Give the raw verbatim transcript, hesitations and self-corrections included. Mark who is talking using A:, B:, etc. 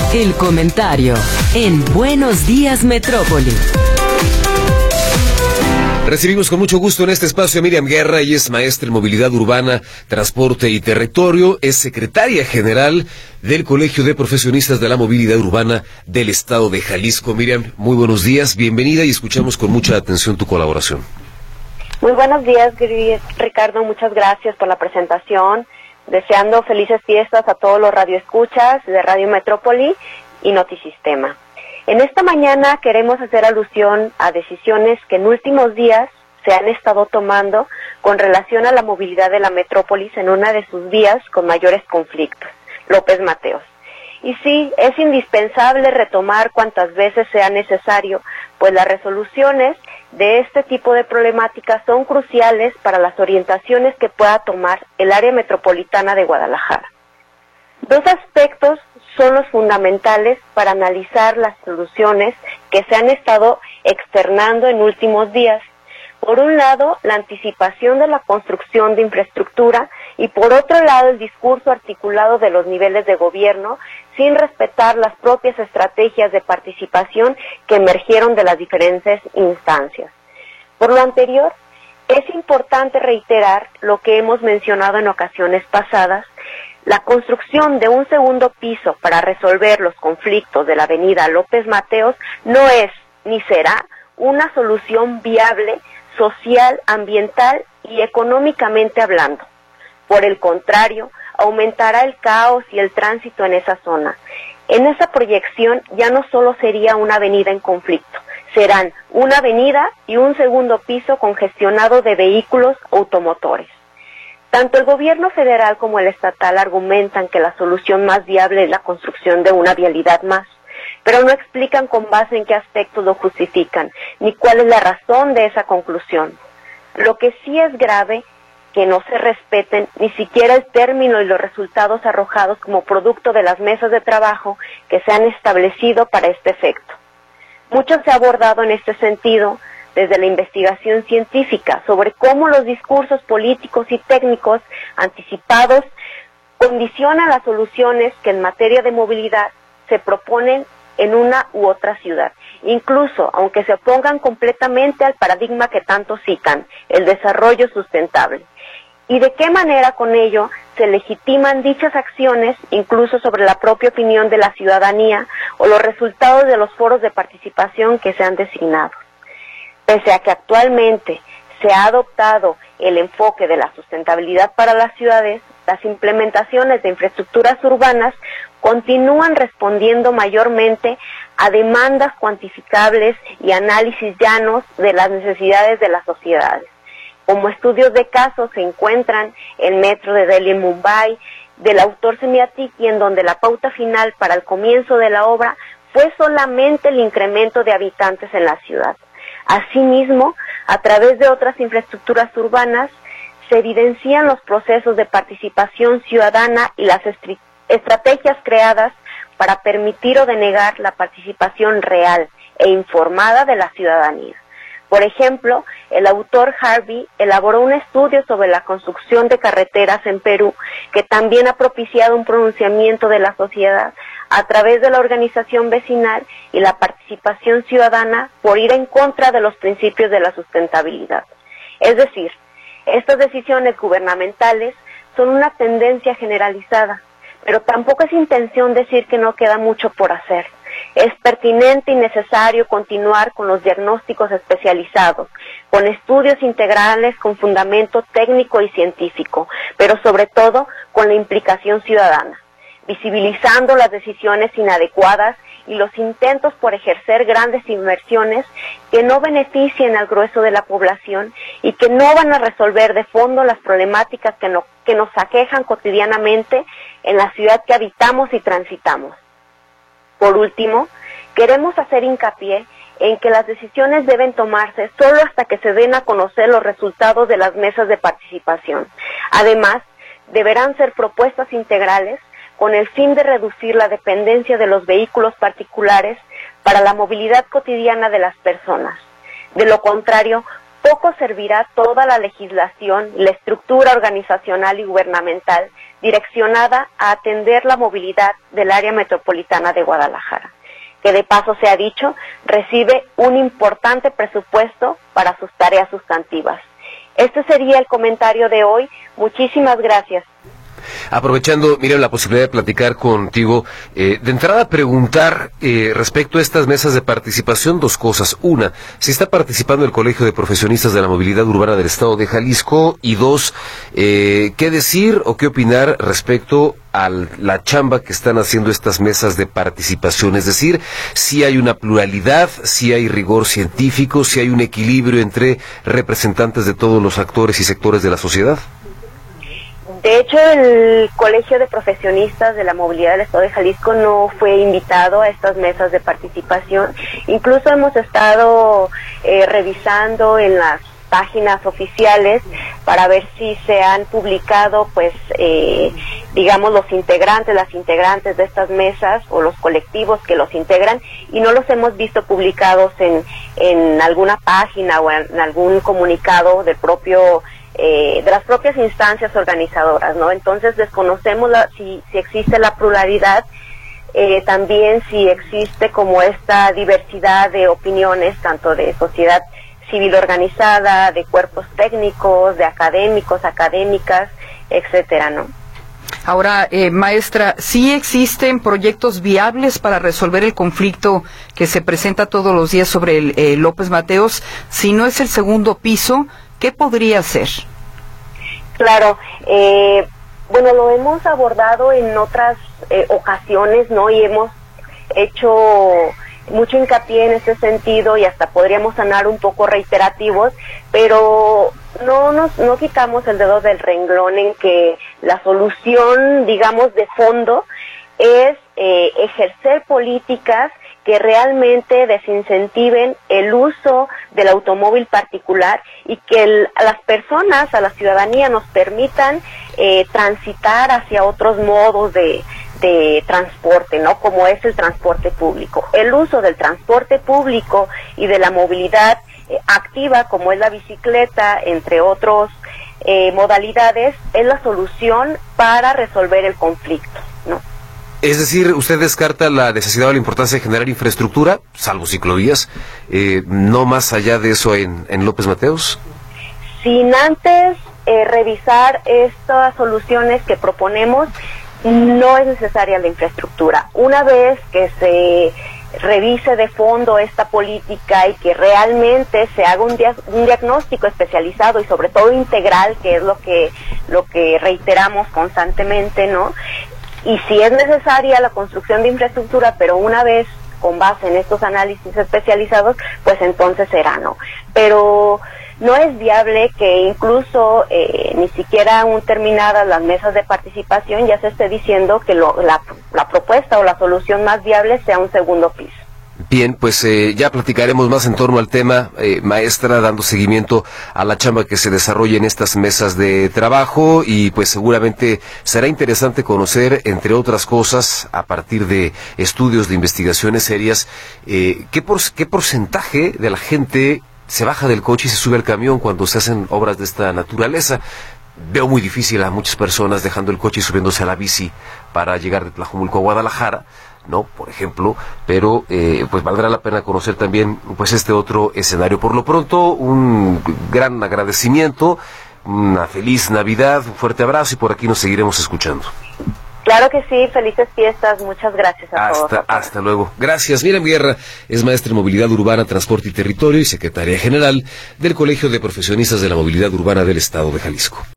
A: El comentario en Buenos Días Metrópoli.
B: Recibimos con mucho gusto en este espacio a Miriam Guerra. Ella es maestra en movilidad urbana, transporte y territorio. Es secretaria general del Colegio de Profesionistas de la Movilidad Urbana del Estado de Jalisco. Miriam, muy buenos días, bienvenida y escuchamos con mucha atención tu colaboración.
C: Muy buenos días, Ricardo. Muchas gracias por la presentación. Deseando felices fiestas a todos los radioescuchas de Radio Metrópoli y Notisistema. En esta mañana queremos hacer alusión a decisiones que en últimos días se han estado tomando con relación a la movilidad de la metrópolis en una de sus vías con mayores conflictos, López Mateos. Y sí, es indispensable retomar cuantas veces sea necesario, pues las resoluciones de este tipo de problemáticas son cruciales para las orientaciones que pueda tomar el área metropolitana de Guadalajara. Dos aspectos son los fundamentales para analizar las soluciones que se han estado externando en últimos días. Por un lado, la anticipación de la construcción de infraestructura y por otro lado, el discurso articulado de los niveles de gobierno sin respetar las propias estrategias de participación que emergieron de las diferentes instancias. Por lo anterior, es importante reiterar lo que hemos mencionado en ocasiones pasadas. La construcción de un segundo piso para resolver los conflictos de la avenida López Mateos no es ni será una solución viable social, ambiental y económicamente hablando. Por el contrario, aumentará el caos y el tránsito en esa zona. En esa proyección ya no solo sería una avenida en conflicto, serán una avenida y un segundo piso congestionado de vehículos automotores. Tanto el gobierno federal como el estatal argumentan que la solución más viable es la construcción de una vialidad más, pero no explican con base en qué aspectos lo justifican, ni cuál es la razón de esa conclusión. Lo que sí es grave, que no se respeten ni siquiera el término y los resultados arrojados como producto de las mesas de trabajo que se han establecido para este efecto. Mucho se ha abordado en este sentido, desde la investigación científica sobre cómo los discursos políticos y técnicos anticipados condicionan las soluciones que en materia de movilidad se proponen en una u otra ciudad, incluso aunque se opongan completamente al paradigma que tanto citan, el desarrollo sustentable. Y de qué manera con ello se legitiman dichas acciones, incluso sobre la propia opinión de la ciudadanía o los resultados de los foros de participación que se han designado. Pese a que actualmente se ha adoptado el enfoque de la sustentabilidad para las ciudades, las implementaciones de infraestructuras urbanas continúan respondiendo mayormente a demandas cuantificables y análisis llanos de las necesidades de las sociedades. Como estudios de casos se encuentran el metro de Delhi en Mumbai, del autor Semiatiki, en donde la pauta final para el comienzo de la obra fue solamente el incremento de habitantes en la ciudad. Asimismo, a través de otras infraestructuras urbanas, se evidencian los procesos de participación ciudadana y las estri- estrategias creadas para permitir o denegar la participación real e informada de la ciudadanía. Por ejemplo, el autor Harvey elaboró un estudio sobre la construcción de carreteras en Perú, que también ha propiciado un pronunciamiento de la sociedad a través de la organización vecinal y la participación ciudadana por ir en contra de los principios de la sustentabilidad. Es decir, estas decisiones gubernamentales son una tendencia generalizada, pero tampoco es intención decir que no queda mucho por hacer. Es pertinente y necesario continuar con los diagnósticos especializados, con estudios integrales con fundamento técnico y científico, pero sobre todo con la implicación ciudadana, visibilizando las decisiones inadecuadas y los intentos por ejercer grandes inversiones que no beneficien al grueso de la población y que no van a resolver de fondo las problemáticas que, no, que nos aquejan cotidianamente en la ciudad que habitamos y transitamos. Por último, queremos hacer hincapié en que las decisiones deben tomarse solo hasta que se den a conocer los resultados de las mesas de participación. Además, deberán ser propuestas integrales con el fin de reducir la dependencia de los vehículos particulares para la movilidad cotidiana de las personas. De lo contrario, poco servirá toda la legislación, la estructura organizacional y gubernamental direccionada a atender la movilidad del área metropolitana de Guadalajara, que de paso se ha dicho, recibe un importante presupuesto para sus tareas sustantivas. Este sería el comentario de hoy. Muchísimas gracias.
B: Aprovechando, Miriam, la posibilidad de platicar contigo, eh, de entrada preguntar eh, respecto a estas mesas de participación dos cosas. Una, si está participando el Colegio de Profesionistas de la Movilidad Urbana del Estado de Jalisco, y dos, eh, qué decir o qué opinar respecto a la chamba que están haciendo estas mesas de participación, es decir, si hay una pluralidad, si hay rigor científico, si hay un equilibrio entre representantes de todos los actores y sectores de la sociedad.
C: De hecho, el Colegio de Profesionistas de la Movilidad del Estado de Jalisco no fue invitado a estas mesas de participación. Incluso hemos estado eh, revisando en las páginas oficiales para ver si se han publicado, pues, eh, digamos, los integrantes, las integrantes de estas mesas o los colectivos que los integran, y no los hemos visto publicados en, en alguna página o en algún comunicado del propio Eh, de las propias instancias organizadoras, ¿no? Entonces desconocemos la, si, si existe la pluralidad, eh, también si existe como esta diversidad de opiniones, tanto de sociedad civil organizada, de cuerpos técnicos, de académicos, académicas, etcétera, ¿no?
D: Ahora, eh, maestra, ¿sí existen proyectos viables para resolver el conflicto que se presenta todos los días sobre el eh, López Mateos? Si no es el segundo piso, ¿qué podría ser?
C: Claro, eh, bueno, lo hemos abordado en otras eh, ocasiones, ¿no? Y hemos hecho mucho hincapié en ese sentido, y hasta podríamos sonar un poco reiterativos, pero no nos no quitamos el dedo del renglón en que la solución, digamos, de fondo es eh, ejercer políticas que realmente desincentiven el uso del automóvil particular y que el, a las personas, a la ciudadanía, nos permitan eh, transitar hacia otros modos de, de transporte, ¿no? Como es el transporte público. El uso del transporte público y de la movilidad eh, activa, como es la bicicleta, entre otros eh, modalidades, es la solución para resolver el conflicto, ¿no?
B: Es decir, ¿usted descarta la necesidad o la importancia de generar infraestructura, salvo ciclovías, eh, no más allá de eso en, en López Mateos?
C: Sin antes eh, revisar estas soluciones que proponemos, no es necesaria la infraestructura. Una vez que se revise de fondo esta política y que realmente se haga un, dia- un diagnóstico especializado y sobre todo integral, que es lo que, lo que reiteramos constantemente, ¿no? Y si es necesaria la construcción de infraestructura, pero una vez con base en estos análisis especializados, pues entonces será, ¿no? Pero no es viable que incluso eh, ni siquiera aún terminadas las mesas de participación ya se esté diciendo que lo, la, la propuesta o la solución más viable sea un segundo piso.
B: Bien, pues eh, ya platicaremos más en torno al tema, eh, maestra, dando seguimiento a la chamba que se desarrolla en estas mesas de trabajo, y pues seguramente será interesante conocer, entre otras cosas, a partir de estudios de investigaciones serias, eh, qué, por, qué porcentaje de la gente se baja del coche y se sube al camión cuando se hacen obras de esta naturaleza. Veo muy difícil a muchas personas dejando el coche y subiéndose a la bici para llegar de Tlajomulco a Guadalajara, ¿no? Por ejemplo, pero eh, pues valdrá la pena conocer también pues este otro escenario. Por lo pronto, un gran agradecimiento, una feliz Navidad, un fuerte abrazo, y por aquí nos seguiremos escuchando.
C: Claro que sí, felices fiestas, muchas gracias a
B: hasta,
C: todos.
B: Hasta luego. Gracias. Miriam Guerra es maestra en Movilidad Urbana, Transporte y Territorio y secretaria general del Colegio de Profesionistas de la Movilidad Urbana del Estado de Jalisco.